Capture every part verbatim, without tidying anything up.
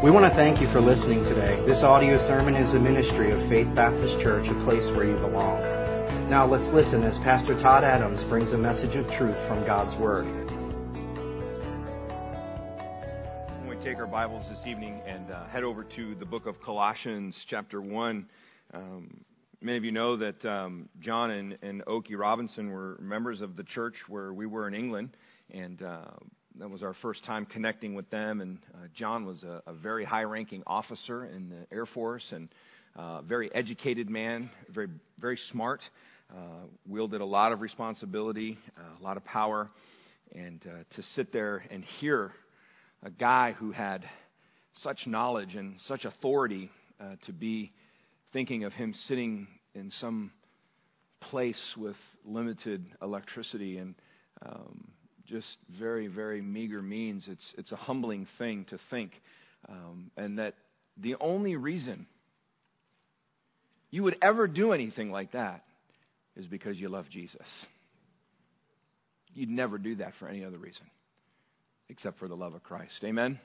We want to thank you for listening today. This audio sermon is a ministry of Faith Baptist Church, a place where you belong. Now let's listen as Pastor Todd Adams brings a message of truth from God's Word. When we take our Bibles this evening and uh, head over to the book of Colossians chapter one, um, many of you know that um, John and, and Oki Robinson were members of the church where we were in England, and uh, that was our first time connecting with them. And uh, John was a, a very high-ranking officer in the Air Force and a uh, very educated man, very very smart, uh, wielded a lot of responsibility, uh, a lot of power. And uh, to sit there and hear a guy who had such knowledge and such authority uh, to be thinking of him sitting in some place with limited electricity and um, just very, very meager means. It's it's a humbling thing to think. Um, and that the only reason you would ever do anything like that is because you love Jesus. You'd never do that for any other reason except for the love of Christ. Amen?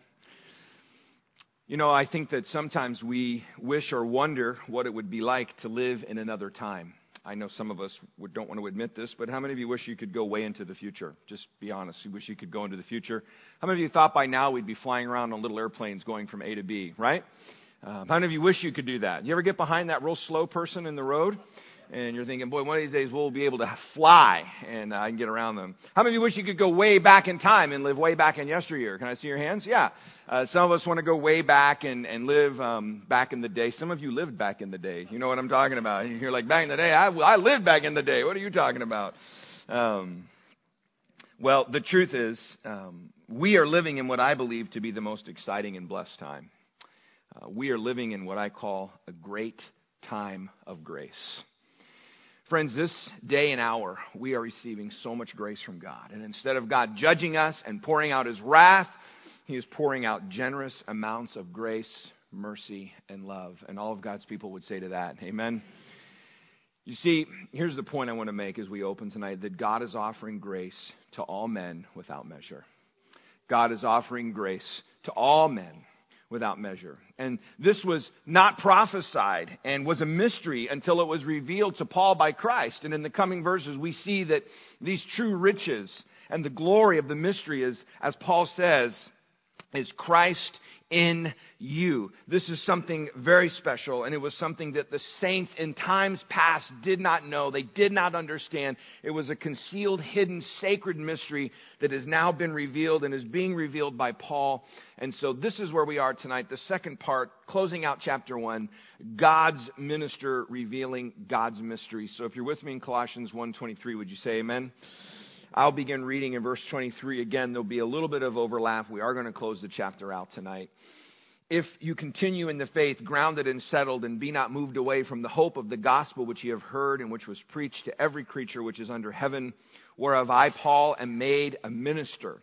You know, I think that sometimes we wish or wonder what it would be like to live in another time. I know some of us would, don't want to admit this, but how many of you wish you could go way into the future? Just be honest. You wish you could go into the future. How many of you thought by now we'd be flying around on little airplanes going from A to B, right? Um, how many of you wish you could do that? You ever get behind that real slow person in the road? And you're thinking, boy, one of these days we'll be able to fly and uh, I can get around them. How many of you wish you could go way back in time and live way back in yesteryear? Can I see your hands? Yeah. Uh, some of us want to go way back and, and live um, back in the day. Some of you lived back in the day. You know what I'm talking about. You're like, back in the day? I, I lived back in the day. What are you talking about? Um, well, the truth is, um, we are living in what I believe to be the most exciting and blessed time. Uh, we are living in what I call a great time of grace. Friends, this day and hour, we are receiving so much grace from God. And instead of God judging us and pouring out His wrath, He is pouring out generous amounts of grace, mercy, and love. And all of God's people would say to that, amen? You see, here's the point I want to make as we open tonight, that God is offering grace to all men without measure. God is offering grace to all men without measure. And this was not prophesied and was a mystery until it was revealed to Paul by Christ. And in the coming verses, we see that these true riches and the glory of the mystery is, as Paul says, is Christ in you. This is something very special, and it was something that the saints in times past did not know. They did not understand. It was a concealed, hidden, sacred mystery that has now been revealed and is being revealed by Paul. And so this is where we are tonight, the second part, closing out chapter one, God's minister revealing God's mystery. So if you're with me in Colossians one twenty-three, would you say amen? I'll begin reading in verse twenty-three. Again, there'll be a little bit of overlap. We are going to close the chapter out tonight. If you continue in the faith, grounded and settled, and be not moved away from the hope of the gospel which ye have heard and which was preached to every creature which is under heaven, whereof I, Paul, am made a minister,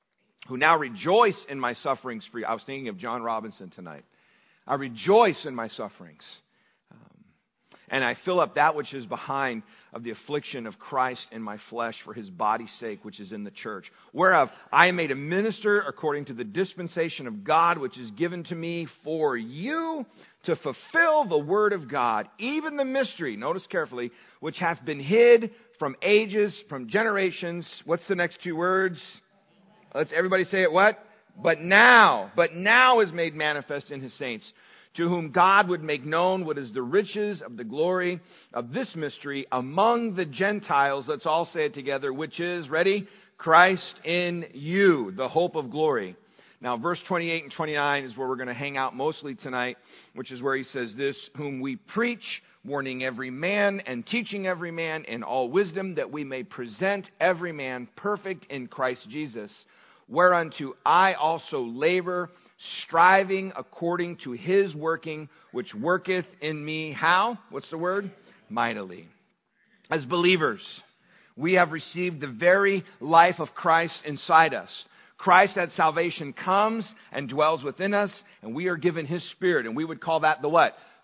who now rejoice in my sufferings for you. I was thinking of John Robinson tonight. I rejoice in my sufferings. Um, And I fill up that which is behind of the affliction of Christ in my flesh for His body's sake, which is in the church. Whereof I am made a minister according to the dispensation of God, which is given to me for you to fulfill the word of God, even the mystery, notice carefully, which hath been hid from ages, from generations. What's the next two words? Let's everybody say it, what? But now, but now is made manifest in His saints, to whom God would make known what is the riches of the glory of this mystery among the Gentiles. Let's all say it together, which is, ready? Christ in you, the hope of glory. Now, verse twenty-eight and twenty-nine is where we're going to hang out mostly tonight, which is where he says this, whom we preach, warning every man and teaching every man in all wisdom, that we may present every man perfect in Christ Jesus, whereunto I also labor, striving according to His working, which worketh in me. How? What's the word? Mightily. As believers, we have received the very life of Christ inside us. Christ at salvation comes and dwells within us, and we are given His Spirit. And we would call that the what?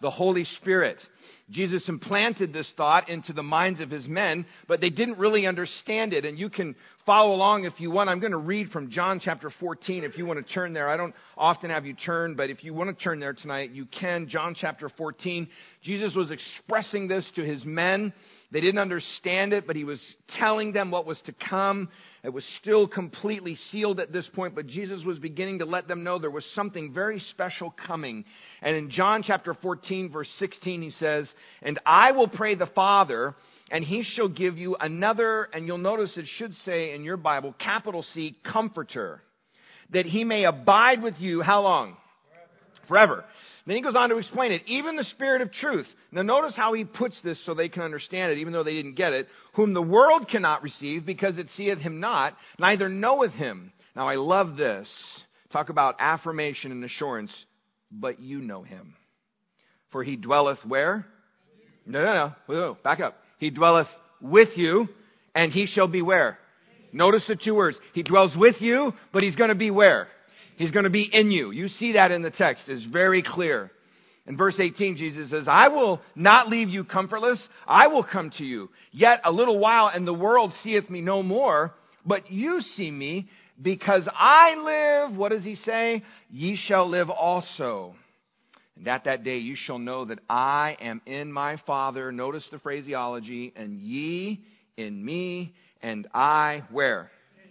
The Holy Spirit. Jesus implanted this thought into the minds of his men, but they didn't really understand it. And you can follow along if you want. I'm going to read from John chapter fourteen if you want to turn there. I don't often have you turn, but if you want to turn there tonight, you can. John chapter fourteen. Jesus was expressing this to his men. They didn't understand it, but he was telling them what was to come. It was still completely sealed at this point, but Jesus was beginning to let them know there was something very special coming. And in John chapter fourteen, verse sixteen, he says, "And I will pray the Father, and he shall give you another," and you'll notice it should say in your Bible, capital C, Comforter, "that he may abide with you," how long? Forever. Forever. Then he goes on to explain it. "Even the Spirit of truth." Now notice how he puts this so they can understand it, even though they didn't get it. "Whom the world cannot receive, because it seeth him not, neither knoweth him." Now I love this. Talk about affirmation and assurance. "But you know him. For he dwelleth" where? No, no, no. Whoa, back up. "He dwelleth with you, and he shall be" where? Notice the two words. He dwells with you, but he's going to be where? He's going to be in you. You see that in the text. It's very clear. In verse eighteen, Jesus says, "I will not leave you comfortless. I will come to you. Yet a little while, and the world seeth me no more. But you see me, because I live." What does he say? "Ye shall live also. And at that day you shall know that I am in my Father." Notice the phraseology. "And ye in me, and I" where?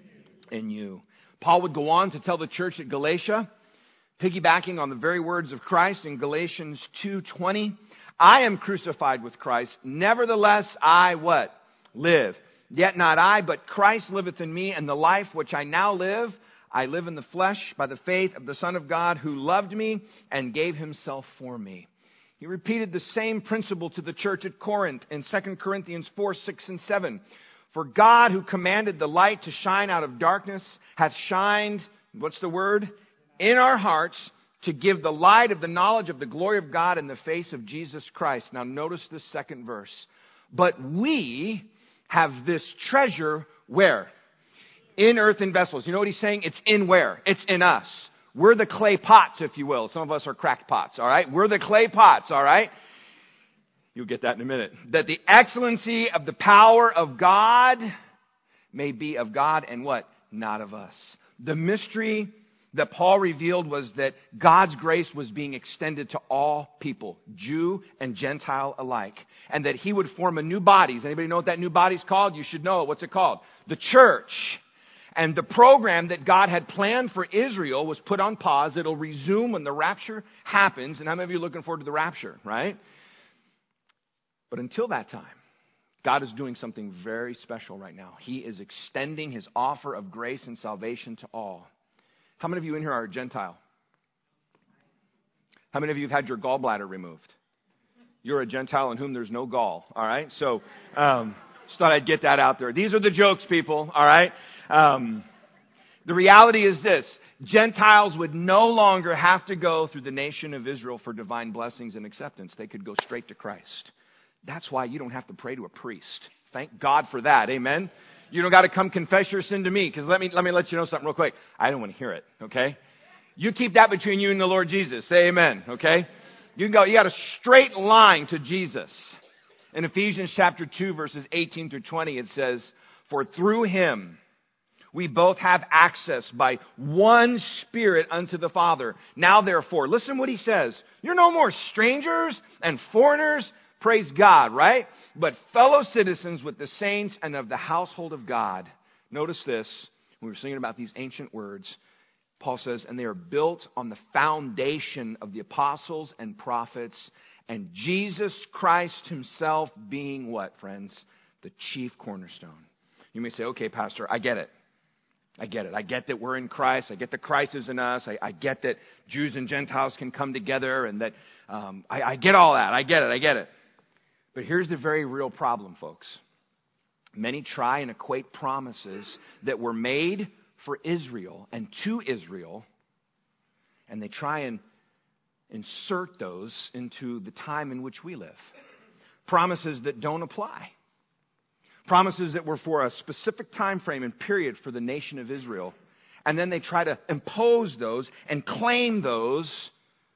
In you. Paul would go on to tell the church at Galatia, piggybacking on the very words of Christ in Galatians two twenty, "I am crucified with Christ. Nevertheless, I" what? "Live. Yet not I, but Christ liveth in me. And the life which I now live, I live in the flesh by the faith of the Son of God, who loved me and gave himself for me." He repeated the same principle to the church at Corinth in Second Corinthians four, six, and seven. "For God, who commanded the light to shine out of darkness, hath shined," what's the word? "In our hearts, to give the light of the knowledge of the glory of God in the face of Jesus Christ." Now notice this second verse. "But we have this treasure" where? "In earthen vessels." You know what he's saying? It's in where? It's in us. We're the clay pots, if you will. Some of us are cracked pots, all right? We're the clay pots, all right? You'll get that in a minute. "That the excellency of the power of God may be of God," and what? Not of us. The mystery that Paul revealed was that God's grace was being extended to all people, Jew and Gentile alike. And that he would form a new body. Does anybody know what that new body's called? You should know it. What's it called? The church. And the program that God had planned for Israel was put on pause. It'll resume when the rapture happens. And how many of you are looking forward to the rapture, right? But until that time, God is doing something very special right now. He is extending his offer of grace and salvation to all. How many of you in here are a Gentile? How many of you have had your gallbladder removed? You're a Gentile in whom there's no gall, all right? So, um, just thought I'd get that out there. These are the jokes, people, all right? Um, the reality is this. Gentiles would no longer have to go through the nation of Israel for divine blessings and acceptance. They could go straight to Christ. That's why you don't have to pray to a priest. Thank God for that. Amen. You don't got to come confess your sin to me, because let me let me let you know something real quick. I don't want to hear it. Okay. You keep that between you and the Lord Jesus. Say amen. Okay. You can go. You got a straight line to Jesus. In Ephesians chapter two, verses eighteen through twenty, it says, "For through him we both have access by one Spirit unto the Father. Now therefore," listen what he says, "you're no more strangers and foreigners." Praise God, right? "But fellow citizens with the saints and of the household of God." Notice this. We were singing about these ancient words. Paul says, "And they are built on the foundation of the apostles and prophets, and Jesus Christ himself being" what, friends? "The chief cornerstone." You may say, "Okay, Pastor, I get it. I get it. I get that we're in Christ. I get that Christ is in us. I, I get that Jews and Gentiles can come together, and that um, I, I get all that. I get it. I get it." But here's the very real problem, folks. Many try and equate promises that were made for Israel and to Israel, and they try and insert those into the time in which we live. Promises that don't apply. Promises that were for a specific time frame and period for the nation of Israel. And then they try to impose those and claim those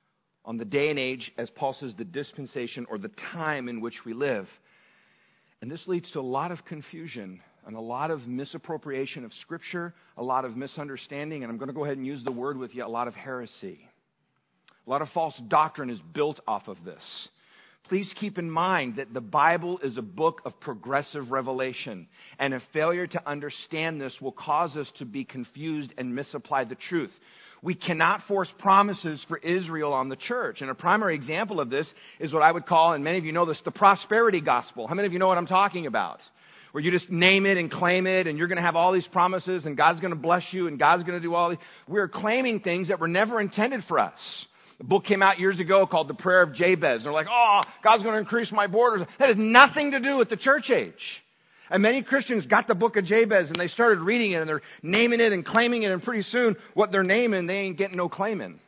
on the day and age, as Paul says, the dispensation or the time in which we live. And this leads to a lot of confusion and a lot of misappropriation of Scripture, a lot of misunderstanding, and I'm going to go ahead and use the word with you, a lot of heresy. A lot of false doctrine is built off of this. Please keep in mind that the Bible is a book of progressive revelation, and a failure to understand this will cause us to be confused and misapply the truth. We cannot force promises for Israel on the church. And a primary example of this is what I would call, and many of you know this, the prosperity gospel. How many of you know what I'm talking about? Where you just name it and claim it, and you're going to have all these promises, and God's going to bless you, and God's going to do all these. We're claiming things that were never intended for us. A book came out years ago called The Prayer of Jabez. They're like, oh, God's going to increase my borders. That has nothing to do with the church age. And many Christians got the book of Jabez, and they started reading it, and they're naming it and claiming it, and pretty soon, what they're naming, they ain't getting no claiming.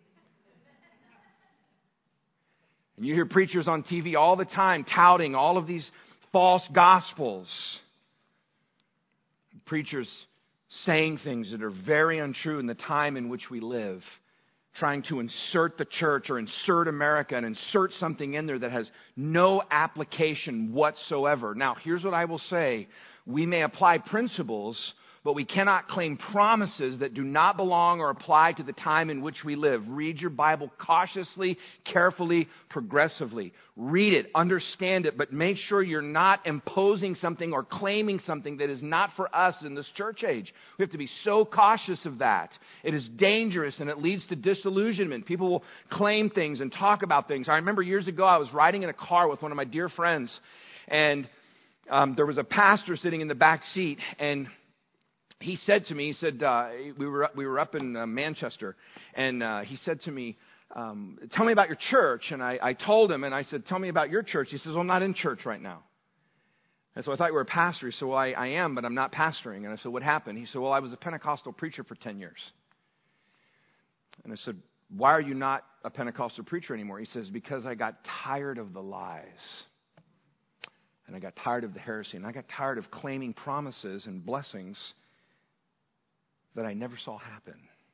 And you hear preachers on T V all the time touting all of these false gospels. Preachers saying things that are very untrue in the time in which we live. Trying to insert the church or insert America and insert something in there that has no application whatsoever. Now, here's what I will say. We may apply principles, but we cannot claim promises that do not belong or apply to the time in which we live. Read your Bible cautiously, carefully, progressively. Read it, understand it, but make sure you're not imposing something or claiming something that is not for us in this church age. We have to be so cautious of that. It is dangerous and it leads to disillusionment. People will claim things and talk about things. I remember years ago I was riding in a car with one of my dear friends, and um, there was a pastor sitting in the back seat, and he said to me, he said, uh, we were we were up in uh, Manchester, and uh, he said to me, um, tell me about your church. And I, I told him, and I said, tell me about your church. He says, well, I'm not in church right now. And so I thought you were a pastor. He said, well, I, I am, but I'm not pastoring. And I said, what happened? He said, well, I was a Pentecostal preacher for ten years. And I said, why are you not a Pentecostal preacher anymore? He says, because I got tired of the lies. And I got tired of the heresy. And I got tired of claiming promises and blessings that I never saw happen.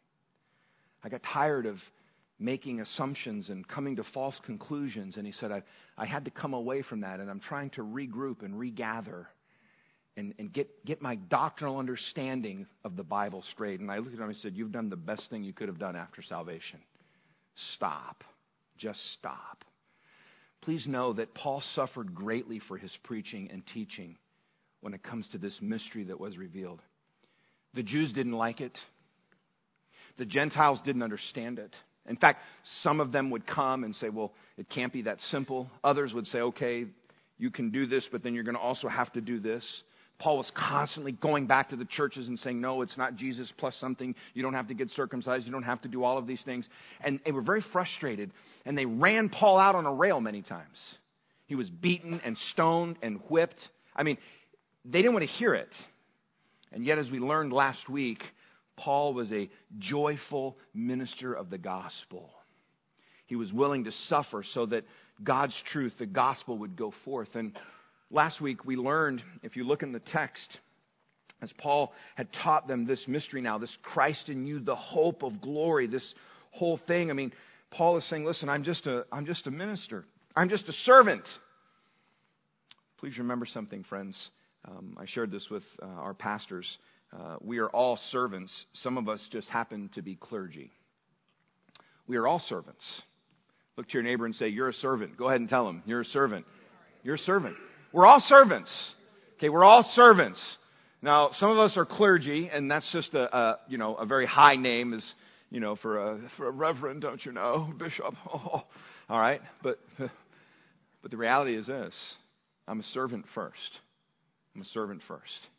I got tired of making assumptions and coming to false conclusions. And he said, I, I had to come away from that, and I'm trying to regroup and regather and, and get, get my doctrinal understanding of the Bible straight. And I looked at him and I said, you've done the best thing you could have done after salvation. Stop. Just stop. Please know that Paul suffered greatly for his preaching and teaching when it comes to this mystery that was revealed. The Jews didn't like it. The Gentiles didn't understand it. In fact, some of them would come and say, well, it can't be that simple. Others would say, okay, you can do this, but then you're going to also have to do this. Paul was constantly going back to the churches and saying, no, it's not Jesus plus something. You don't have to get circumcised. You don't have to do all of these things. And they were very frustrated, and they ran Paul out on a rail many times. He was beaten and stoned and whipped. I mean, they didn't want to hear it. And yet, as we learned last week, Paul was a joyful minister of the gospel. He was willing to suffer so that God's truth, the gospel, would go forth. And last week we learned, if you look in the text, as Paul had taught them this mystery now, this Christ in you, the hope of glory, this whole thing. I mean, Paul is saying, listen, I'm just a, I'm just a minister. I'm just a servant. Please remember something, friends. Um, I shared this with uh, our pastors. Uh, we are all servants. Some of us just happen to be clergy. We are all servants. Look to your neighbor and say, you're a servant. Go ahead and tell him, you're a servant. You're a servant. We're all servants. Okay, we're all servants. Now, some of us are clergy, and that's just a, a you know, a very high name, is, you know, for a, for a reverend, don't you know, bishop. Oh, all right, but but the reality is this: I'm a servant first. I'm a servant first.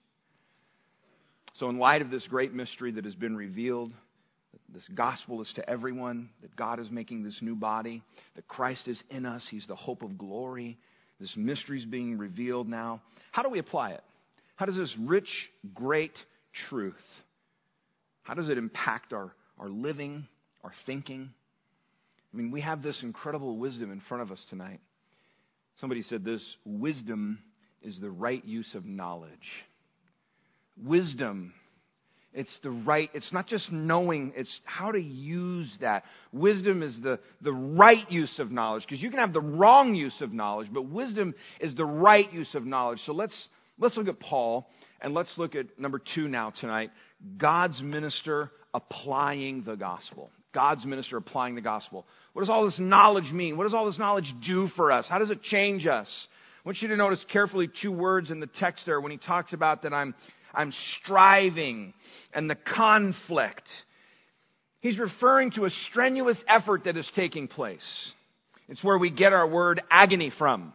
So in light of this great mystery that has been revealed, this gospel is to everyone, that God is making this new body, that Christ is in us, He's the hope of glory, this mystery is being revealed now. How do we apply it? How does this rich, great truth, how does it impact our, our living, our thinking? I mean, we have this incredible wisdom in front of us tonight. Somebody said this: wisdom is the right use of knowledge. Wisdom It's the right, it's not just knowing, it's how to use that. Wisdom is the, the right use of knowledge, because you can have the wrong use of knowledge, but wisdom is the right use of knowledge. So let's let's look at Paul, and let's look at number two now tonight, God's minister applying the gospel. God's minister applying the gospel. What does all this knowledge mean? What does all this knowledge do for us? How does it change us? I want you to notice carefully two words in the text there when he talks about that I'm I'm striving and the conflict. He's referring to a strenuous effort that is taking place. It's where we get our word agony from.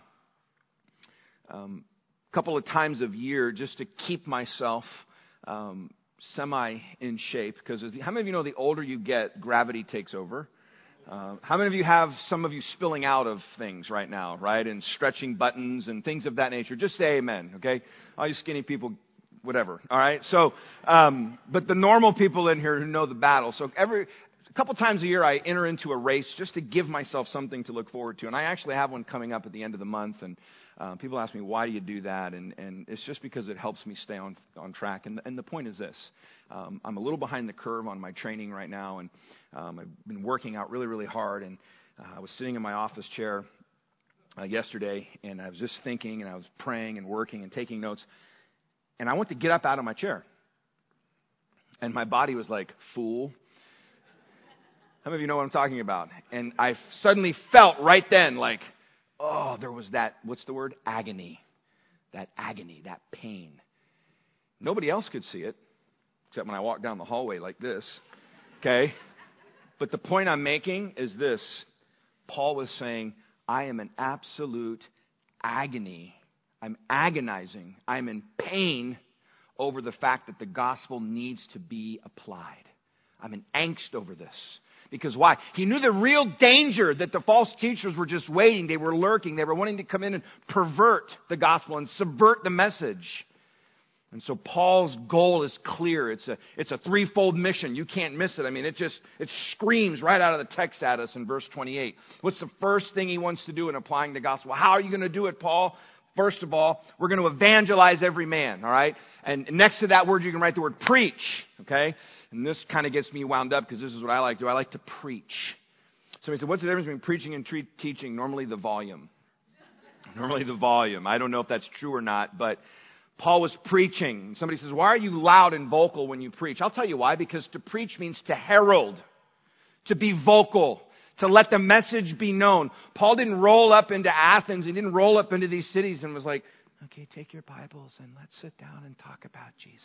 Um, a couple of times a year, just to keep myself um, semi in shape, because how many of you know the older you get, gravity takes over? Uh, how many of you have some of you spilling out of things right now, right? And stretching buttons and things of that nature. Just say amen, okay? All you skinny people, whatever, all right? So, um, but the normal people in here who know the battle. So every, a couple times a year I enter into a race just to give myself something to look forward to. And I actually have one coming up at the end of the month. And uh, people ask me, why do you do that? And, and it's just because it helps me stay on, on track. And, and the point is this. Um, I'm a little behind the curve on my training right now. And um, I've been working out really, really hard. And uh, I was sitting in my office chair uh, yesterday, and I was just thinking, and I was praying and working and taking notes. And I went to get up out of my chair. And my body was like, fool. How many of you know what I'm talking about? And I suddenly felt right then like, oh, there was that, what's the word? Agony. That agony, that pain. Nobody else could see it, except when I walked down the hallway like this. Okay? But the point I'm making is this. Paul was saying, I am in absolute agony. I'm agonizing. I'm in pain over the fact that the gospel needs to be applied. I'm in angst over this. Because why? He knew the real danger that the false teachers were just waiting. They were lurking. They were wanting to come in and pervert the gospel and subvert the message. And so Paul's goal is clear. It's a, it's a threefold mission. You can't miss it. I mean, it just, it screams right out of the text at us in verse twenty-eight. What's the first thing he wants to do in applying the gospel? How are you going to do it, Paul? First of all, we're going to evangelize every man, all right? And next to that word, you can write the word preach, okay? And this kind of gets me wound up because this is what I like to do. I like to preach. Somebody said, what's the difference between preaching and tre- teaching? Normally the volume. Normally the volume. I don't know if that's true or not, but Paul was preaching. Somebody says, why are you loud and vocal when you preach? I'll tell you why. Because to preach means to herald, to be vocal, to let the message be known. Paul didn't roll up into Athens. He didn't roll up into these cities and was like, okay, take your Bibles and let's sit down and talk about Jesus.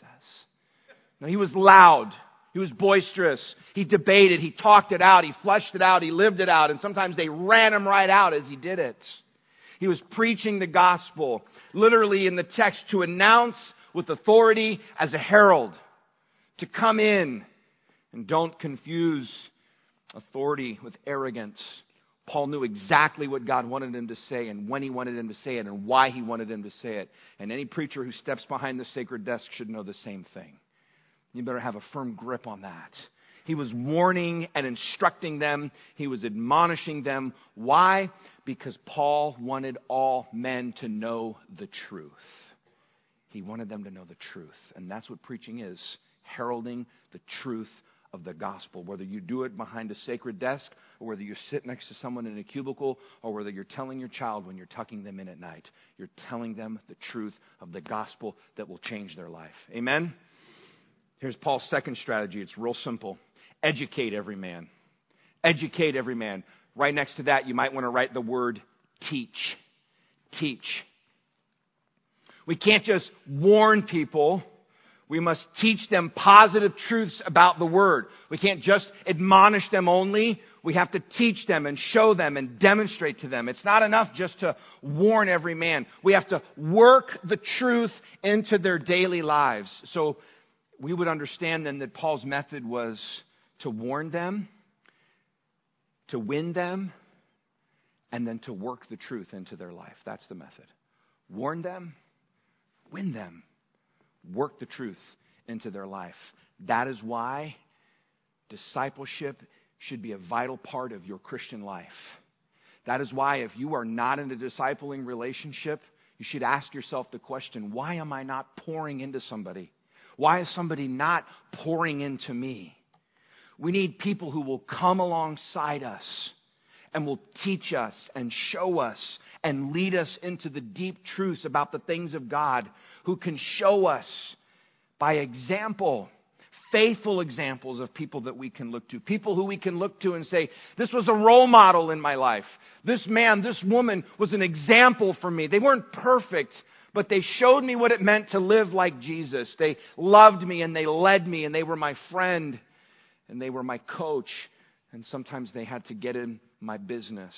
No, he was loud. He was boisterous. He debated. He talked it out. He fleshed it out. He lived it out. And sometimes they ran him right out as he did it. He was preaching the gospel, literally in the text, to announce with authority as a herald, to come in. And don't confuse authority with arrogance. Paul knew exactly what God wanted him to say and when he wanted him to say it and why he wanted him to say it. And any preacher who steps behind the sacred desk should know the same thing. You better have a firm grip on that. He was warning and instructing them. He was admonishing them. Why? Because Paul wanted all men to know the truth. He wanted them to know the truth. And that's what preaching is. Heralding the truth of the gospel. Whether you do it behind a sacred desk, or whether you sit next to someone in a cubicle, or whether you're telling your child when you're tucking them in at night. You're telling them the truth of the gospel that will change their life. Amen? Here's Paul's second strategy. It's real simple. Educate every man. Educate every man. Right next to that, you might want to write the word teach. Teach. We can't just warn people. We must teach them positive truths about the Word. We can't just admonish them only. We have to teach them and show them and demonstrate to them. It's not enough just to warn every man. We have to work the truth into their daily lives. So we would understand then that Paul's method was to warn them, to win them, and then to work the truth into their life. That's the method. Warn them, win them, work the truth into their life. That is why discipleship should be a vital part of your Christian life. That is why if you are not in a discipling relationship, you should ask yourself the question, why am I not pouring into somebody? Why is somebody not pouring into me? We need people who will come alongside us and will teach us and show us and lead us into the deep truths about the things of God, who can show us by example, faithful examples of people that we can look to. People who we can look to and say, this was a role model in my life. This man, this woman was an example for me. They weren't perfect, but they showed me what it meant to live like Jesus. They loved me and they led me and they were my friend and they were my coach. And sometimes they had to get in my business.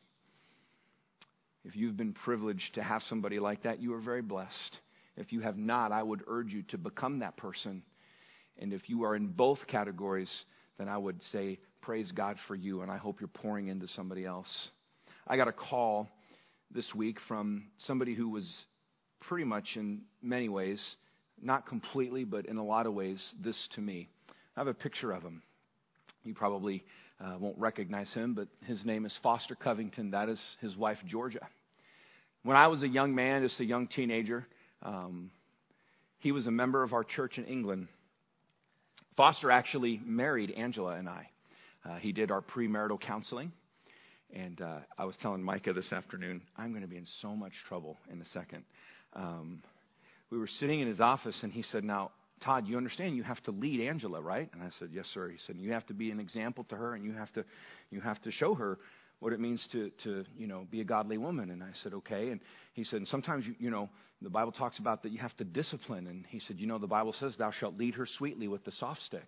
If you've been privileged to have somebody like that, you are very blessed. If you have not, I would urge you to become that person. And if you are in both categories, then I would say, praise God for you, and I hope you're pouring into somebody else. I got a call this week from somebody who was pretty much in many ways, not completely, but in a lot of ways, this to me. I have a picture of him. You probably uh, won't recognize him, but his name is Foster Covington. That is his wife, Georgia. When I was a young man, just a young teenager, um, he was a member of our church in England. Foster actually married Angela and I. Uh, he did our premarital counseling. And uh, I was telling Micah this afternoon, I'm going to be in so much trouble in a second. Um, we were sitting in his office, and he said, now, Todd, you understand you have to lead Angela, right? And I said, yes, sir. He said, you have to be an example to her, and you have to you have to show her what it means to, to you know, be a godly woman. And I said, okay. And he said, and sometimes, you, you know, the Bible talks about that you have to discipline. And he said, you know, the Bible says, thou shalt lead her sweetly with the soft stick.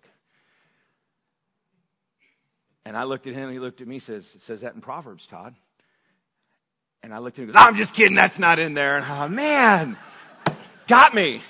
And I looked at him, and he looked at me, says, it says that in Proverbs, Todd. And I looked at him and goes, I'm just kidding, that's not in there. And oh, man, got me.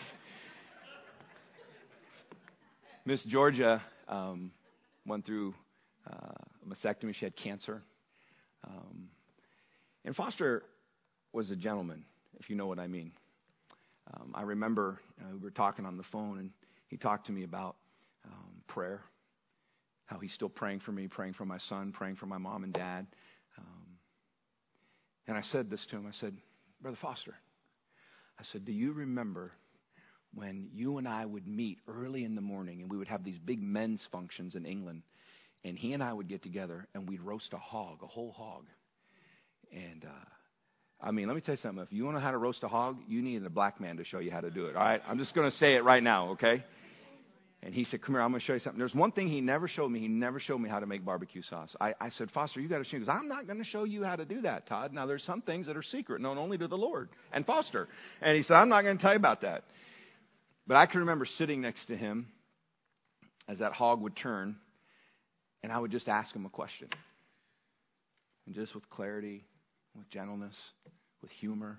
Miss Georgia um, went through uh, a mastectomy. She had cancer. Um, and Foster was a gentleman, if you know what I mean. Um, I remember uh, we were talking on the phone, and he talked to me about um, prayer, how he's still praying for me, praying for my son, praying for my mom and dad. Um, and I said this to him. I said, Brother Foster, I said, do you remember when you and I would meet early in the morning, and we would have these big men's functions in England, and he and I would get together, and we'd roast a hog, a whole hog. And, uh, I mean, let me tell you something. If you want to know how to roast a hog, you need a black man to show you how to do it, all right? I'm just going to say it right now, okay? And he said, come here, I'm going to show you something. There's one thing he never showed me. He never showed me how to make barbecue sauce. I, I said, Foster, you got to show me. He goes, I'm not going to show you how to do that, Todd. Now, there's some things that are secret, known only to the Lord and Foster. And he said, I'm not going to tell you about that. But I can remember sitting next to him as that hog would turn, and I would just ask him a question. And just with clarity, with gentleness, with humor,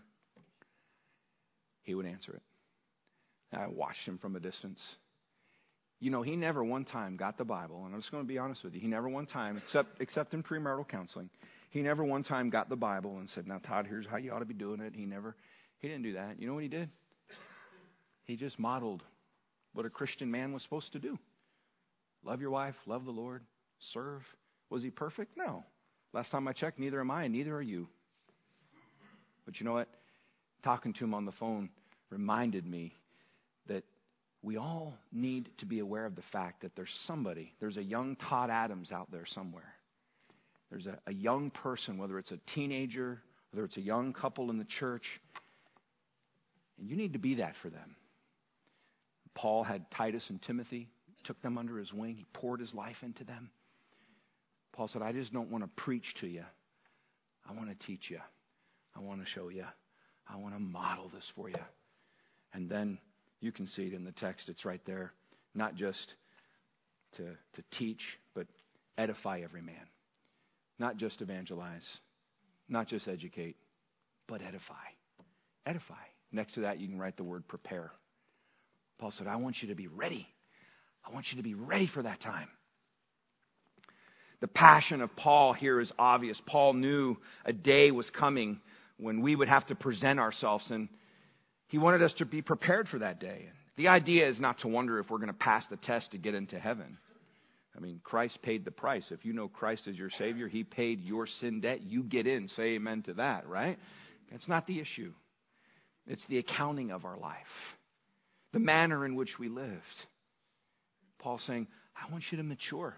he would answer it. And I watched him from a distance. You know, he never one time got the Bible, and I'm just going to be honest with you. He never one time, except except in premarital counseling, he never one time got the Bible and said, now, Todd, here's how you ought to be doing it. He never, he didn't do that. You know what he did? He just modeled what a Christian man was supposed to do. Love your wife, love the Lord, serve. Was he perfect? No. Last time I checked, neither am I, and neither are you. But you know what? Talking to him on the phone reminded me that we all need to be aware of the fact that there's somebody, there's a young Todd Adams out there somewhere. There's a, a young person, whether it's a teenager, whether it's a young couple in the church, and you need to be that for them. Paul had Titus and Timothy, took them under his wing. He poured his life into them. Paul said, I just don't want to preach to you. I want to teach you. I want to show you. I want to model this for you. And then you can see it in the text. It's right there. Not just to, to teach, but edify every man. Not just evangelize. Not just educate, but edify. Edify. Next to that, you can write the word prepare. Paul said, I want you to be ready. I want you to be ready for that time. The passion of Paul here is obvious. Paul knew a day was coming when we would have to present ourselves, and he wanted us to be prepared for that day. The idea is not to wonder if we're going to pass the test to get into heaven. I mean, Christ paid the price. If you know Christ as your Savior, He paid your sin debt. You get in. Say amen to that, right? That's not the issue. It's the accounting of our life. the manner in which we lived. Paul's saying, I want you to mature.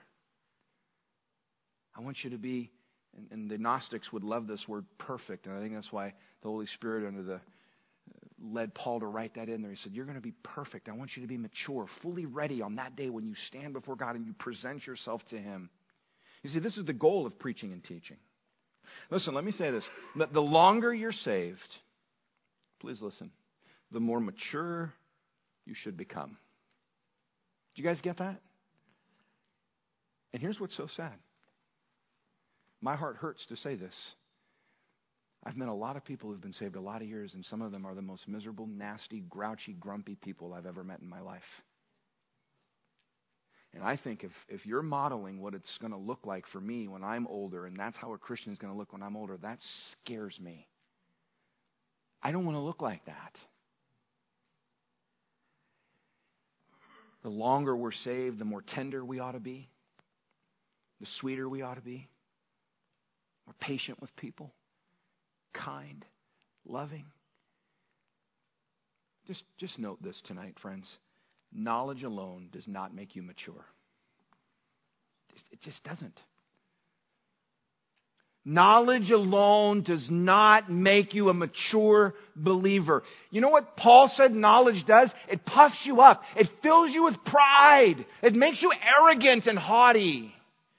I want you to be, and, and the Gnostics would love this word perfect, and I think that's why the Holy Spirit under the led Paul to write that in there. He said, you're going to be perfect. I want you to be mature, fully ready on that day when you stand before God and you present yourself to Him. You see, this is the goal of preaching and teaching. Listen, let me say this. The longer you're saved, please listen, the more mature you should become. Do you guys get that? And here's what's so sad. My heart hurts to say this. I've met a lot of people who've been saved a lot of years, and some of them are the most miserable, nasty, grouchy, grumpy people I've ever met in my life. And I think if, if you're modeling what it's going to look like for me when I'm older, and that's how a Christian is going to look when I'm older, that scares me. I don't want to look like that. The longer we're saved, the more tender we ought to be, the sweeter we ought to be, more patient with people, kind, loving. Just, just note this tonight, friends. Knowledge alone does not make you mature. It just doesn't. Knowledge alone does not make you a mature believer. You know what Paul said knowledge does? It puffs you up. It fills you with pride. It makes you arrogant and haughty.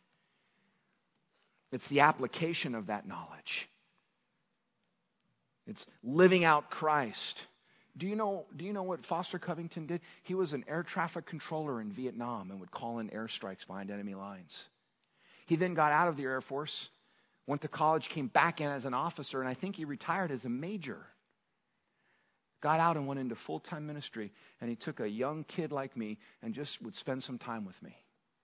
It's the application of that knowledge. It's living out Christ. Do you know, do you know what Foster Covington did? He was an air traffic controller in Vietnam and would call in airstrikes behind enemy lines. He then got out of the Air Force, went to college, came back in as an officer, and I think he retired as a major. Got out and went into full-time ministry, and he took a young kid like me and just would spend some time with me.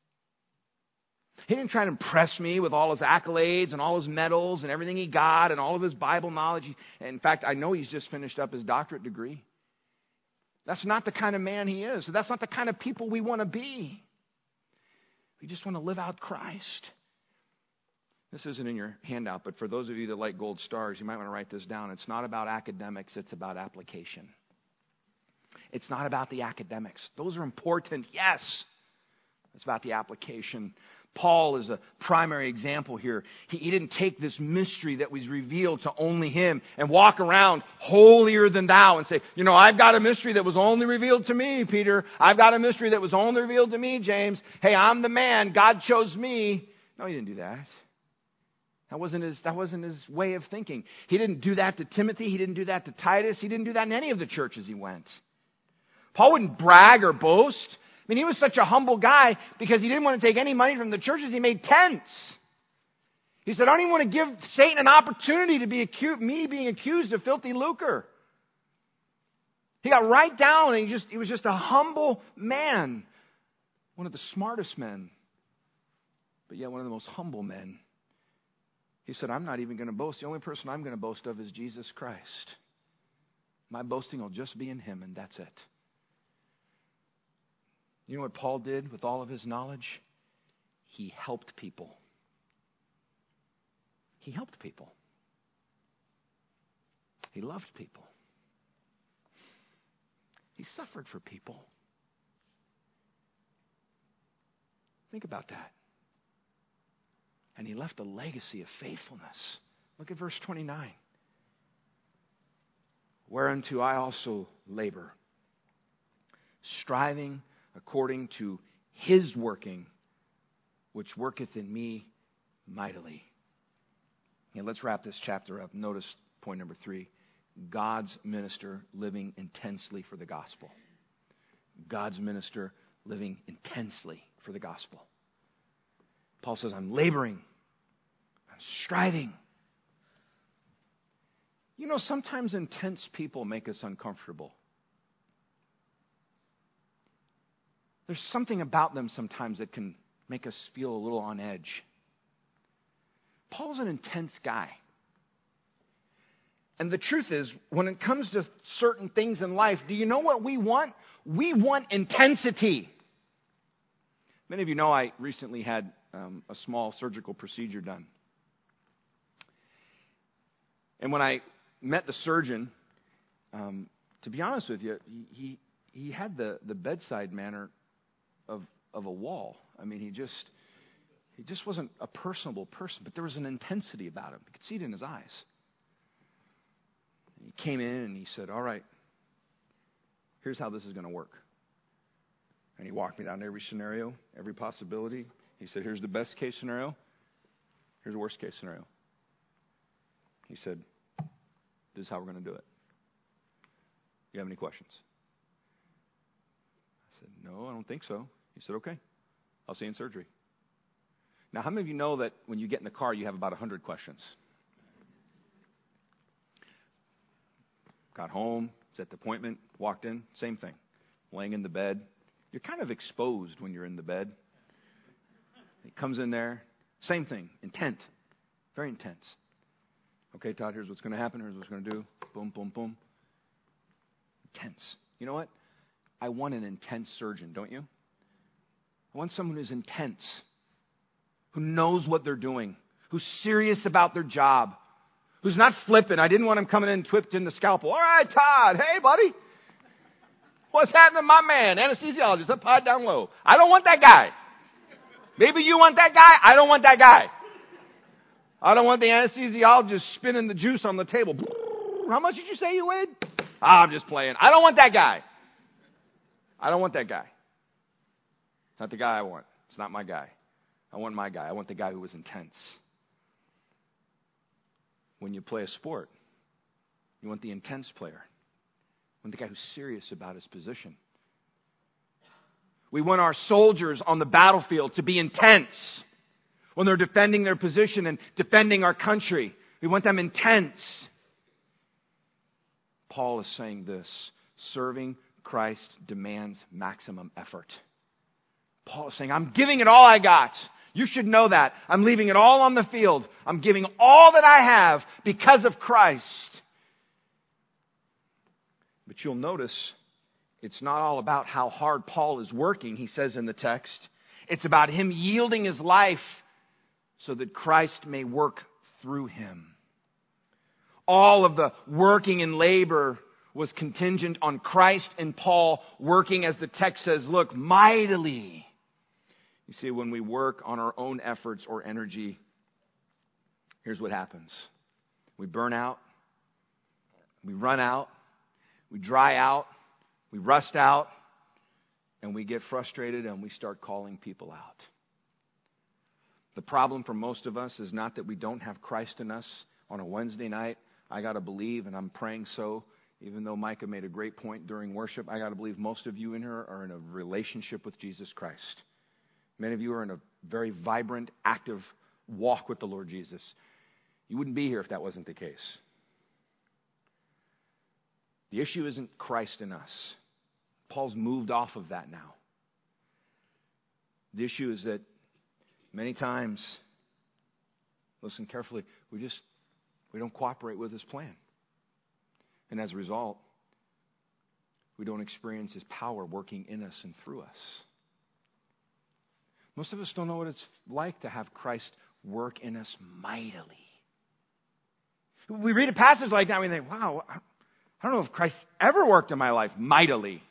He didn't try to impress me with all his accolades and all his medals and everything he got and all of his Bible knowledge. In fact, I know he's just finished up his doctorate degree. That's not the kind of man he is. That's not the kind of people we want to be. We just want to live out Christ. This isn't in your handout, but for those of you that like gold stars, you might want to write this down. It's not about academics, it's about application. It's not about the academics. Those are important, yes. It's about the application. Paul is a primary example here. He, he didn't take this mystery that was revealed to only him and walk around holier than thou and say, you know, I've got a mystery that was only revealed to me, Peter. I've got a mystery that was only revealed to me, James. Hey, I'm the man. God chose me. No, he didn't do that. That wasn't his, that wasn't his way of thinking. He didn't do that to Timothy. He didn't do that to Titus. He didn't do that in any of the churches he went. Paul wouldn't brag or boast. I mean, he was such a humble guy because he didn't want to take any money from the churches. He made tents. He said, I don't even want to give Satan an opportunity to be accused, me being accused of filthy lucre. He got right down and he just he was just a humble man. One of the smartest men, but yet one of the most humble men. He said, I'm not even going to boast. The only person I'm going to boast of is Jesus Christ. My boasting will just be in Him, and that's it. You know what Paul did with all of his knowledge? He helped people. He helped people. He loved people. He suffered for people. Think about that. And he left a legacy of faithfulness. Look at verse twenty-nine. Whereunto I also labor, striving according to His working, which worketh in me mightily. And let's wrap this chapter up. Notice point number three. God's minister living intensely for the gospel. God's minister living intensely for the gospel. Paul says, I'm laboring. I'm striving. You know, sometimes intense people make us uncomfortable. There's something about them sometimes that can make us feel a little on edge. Paul's an intense guy. And the truth is, when it comes to certain things in life, do you know what we want? We want intensity. Many of you know I recently had um, a small surgical procedure done. And when I met the surgeon, um, to be honest with you, he he had the, the bedside manner of of a wall. I mean, he just he just wasn't a personable person, but there was an intensity about him. You could see it in his eyes. He came in and he said, all right, here's how this is going to work. And he walked me down every scenario, every possibility. He said, here's the best case scenario. Here's the worst case scenario. He said, this is how we're going to do it. Do you have any questions? I said, no, I don't think so. He said, okay, I'll see you in surgery. Now, how many of you know that when you get in the car, you have about one hundred questions? Got home, set the appointment, walked in, same thing. Laying in the bed. You're kind of exposed when you're in the bed. He comes in there, same thing, intent, very intense. Okay, Todd, here's what's going to happen, here's what's going to do. Boom, boom, boom. Intense. You know what? I want an intense surgeon, don't you? I want someone who's intense, who knows what they're doing, who's serious about their job, who's not flippant. I didn't want him coming in whipped in the scalpel. All right, Todd, hey, buddy. What's happening, my man? Anesthesiologist, up high, down low. I don't want that guy. Maybe you want that guy. I don't want that guy. I don't want the anesthesiologist spinning the juice on the table. How much did you say you weighed? Oh, I'm just playing. I don't want that guy. I don't want that guy. It's not the guy I want. It's not my guy. I want my guy. I want the guy who was intense. When you play a sport, you want the intense player. You want the guy who's serious about his position. We want our soldiers on the battlefield to be intense when they're defending their position and defending our country. We want them intense. Paul is saying this: serving Christ demands maximum effort. Paul is saying, I'm giving it all I got. You should know that. I'm leaving it all on the field. I'm giving all that I have because of Christ. But you'll notice it's not all about how hard Paul is working, he says in the text. It's about him yielding his life so that Christ may work through him. All of the working and labor was contingent on Christ and Paul working, as the text says, look, mightily. You see, when we work on our own efforts or energy, here's what happens. We burn out. We run out. We dry out. We rust out. And we get frustrated and we start calling people out. The problem for most of us is not that we don't have Christ in us on a Wednesday night. I got to believe, and I'm praying so, even though Micah made a great point during worship, I got to believe most of you in here are in a relationship with Jesus Christ. Many of you are in a very vibrant, active walk with the Lord Jesus. You wouldn't be here if that wasn't the case. The issue isn't Christ in us. Paul's moved off of that now. The issue is that many times, listen carefully, we just we don't cooperate with his plan. And as a result, we don't experience his power working in us and through us. Most of us don't know what it's like to have Christ work in us mightily. We read a passage like that and we think, wow, I don't know if Christ ever worked in my life mightily.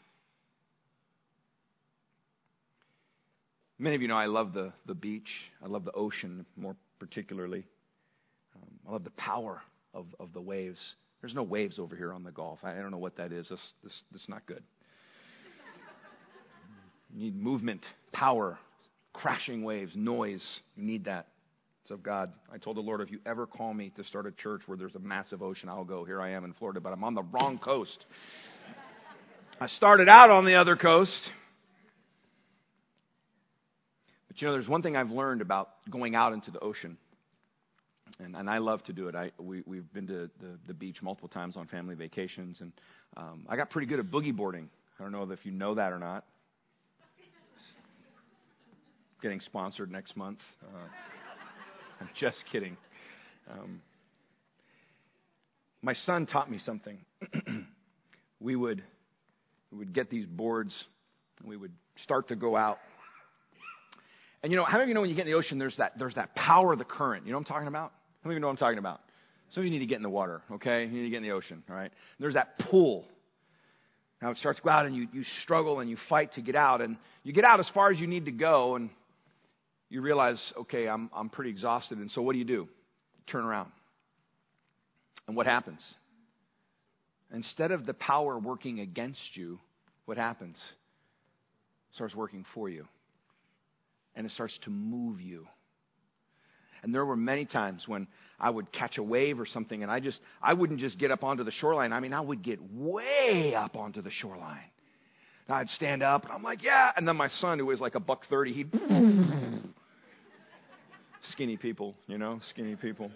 Many of you know I love the, the beach. I love the ocean more particularly. Um, I love the power of, of the waves. There's no waves over here on the Gulf. I, I don't know what that is. This, this, this is not good. You need movement, power, crashing waves, noise. You need that. It's of God. I told the Lord, if you ever call me to start a church where there's a massive ocean, I'll go. Here I am in Florida, but I'm on the wrong coast. I started out on the other coast. But you know, there's one thing I've learned about going out into the ocean. And, and I love to do it. I, we, we've been to the, the beach multiple times on family vacations. And um, I got pretty good at boogie boarding. I don't know if you know that or not. Getting sponsored next month. Uh, I'm just kidding. Um, my son taught me something. we would we would get these boards, and we would start to go out. And you know, how many of you know when you get in the ocean, there's that there's that power of the current. You know what I'm talking about? How many of you know what I'm talking about? Some of you need to get in the water, okay? You need to get in the ocean, all right? There's that pull. Now it starts to go out and you, you struggle and you fight to get out. And you get out as far as you need to go and you realize, okay, I'm, I'm pretty exhausted. And so what do you do? Turn around. And what happens? Instead of the power working against you, what happens? It starts working for you. And it starts to move you. And there were many times when I would catch a wave or something and I just, I wouldn't just get up onto the shoreline. I mean, I would get way up onto the shoreline. And I'd stand up and I'm like, yeah. And then my son, who was like a buck thirty, he'd, skinny people, you know, skinny people.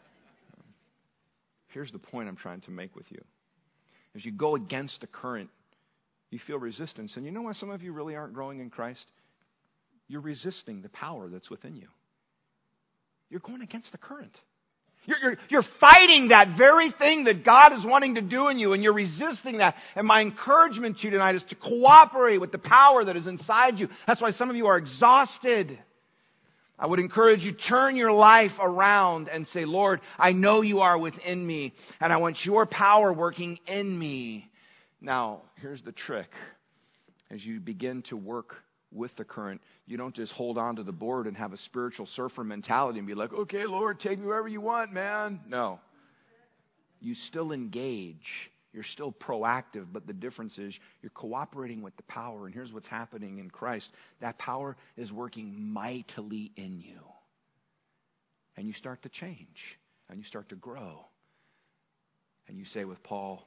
Here's the point I'm trying to make with you. As you go against the current, you feel resistance. And you know why some of you really aren't growing in Christ? You're resisting the power that's within you. You're going against the current. You're, you're, you're fighting that very thing that God is wanting to do in you, and you're resisting that. And my encouragement to you tonight is to cooperate with the power that is inside you. That's why some of you are exhausted. I would encourage you, turn your life around and say, Lord, I know you are within me, and I want your power working in me. Now, here's the trick. As you begin to work with the current, you don't just hold on to the board and have a spiritual surfer mentality and be like, okay, Lord, take me wherever you want, man. No. You still engage. You're still proactive, but the difference is you're cooperating with the power. And here's what's happening in Christ. That power is working mightily in you. And you start to change. And you start to grow. And you say with Paul,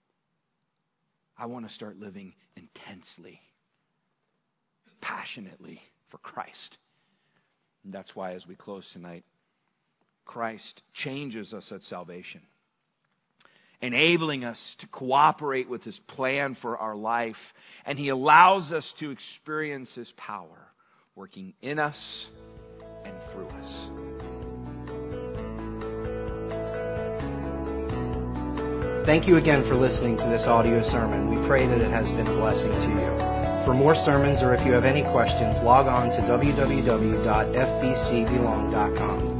I want to start living intensely, passionately for Christ. And that's why as we close tonight, Christ changes us at salvation, enabling us to cooperate with His plan for our life. And He allows us to experience His power working in us and through us. Thank you again for listening to this audio sermon. We pray that it has been a blessing to you. For more sermons, or if you have any questions, log on to w w w dot f b c belong dot com.